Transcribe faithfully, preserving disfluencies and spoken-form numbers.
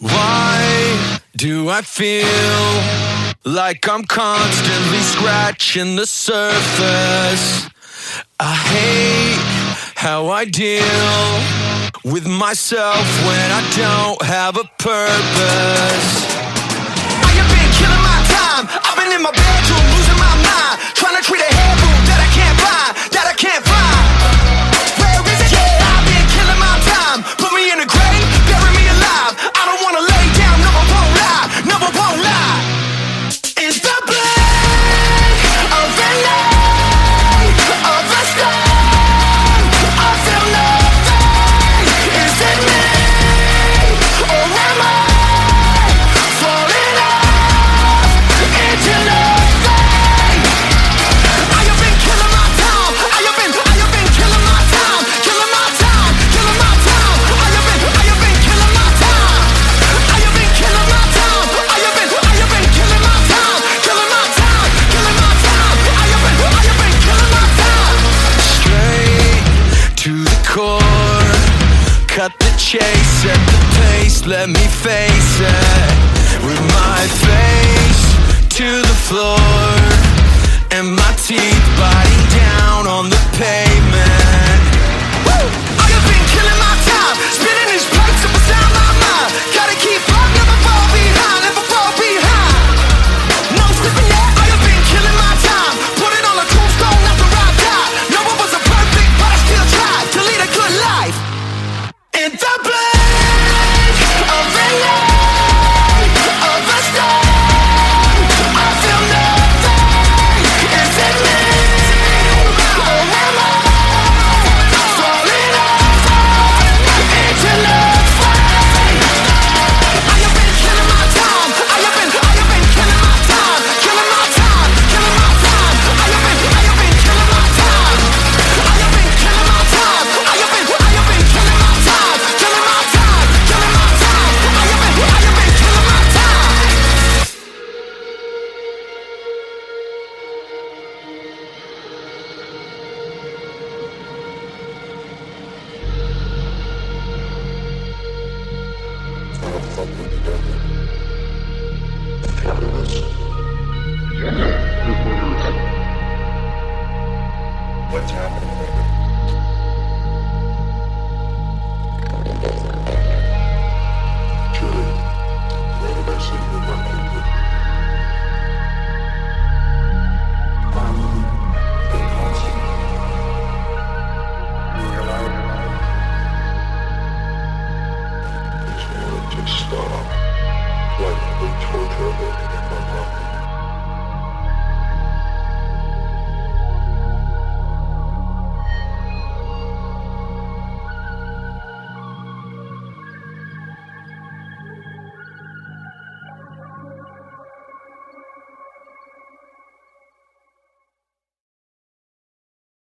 Why do I feel like I'm constantly scratching the surface? I hate how I deal with myself when I don't have a purpose. I have been killing my time. I've been in my bedroom losing my mind, trying to treat a head wound that I can't find, that I can't find. Where is it? Yeah, I've been killing my time. Put me in a grave, bury me alive. I don't wanna lay down, never won't lie, never won't lie. Is the blade of an eye of a storm? I feel nothing. Is it me or am I falling off into nothing? I have been killing my time. I have been, I have been killing my time, killing my time, killing my time. I have been, I have been killing my time. I have been killing my time. I have been, I have been killing my time, killing my time, killing my time. I have been, I have been killing my time. Straight to the core, cut the chase, set the pace, let me face it. With my face to the floor and my teeth biting down on the pavement. Woo! I have been killing my time, spinning these plates up inside my mind. Gotta keep up, never fall behind, never fall behind. No slipping yet. I have been killing my time, put it on a tombstone after I die. No one was a perfect, but I still tried to lead a good life. In the blade of an eye of a storm, I feel nothing. Is it me or am I falling off into nothing? I have been killing my time. I have been, I have been killing my time, killing my time, killing my time. I have been, I have been killing my time. I have been killing my time. I have been, I have been killing my time, killing my time, killing my time. I have been, I have been killing my time. What's happening? Jerry, why did I say you were not good? I'm the constant. You realize it's going to stop. Like the torture of it in my mouth.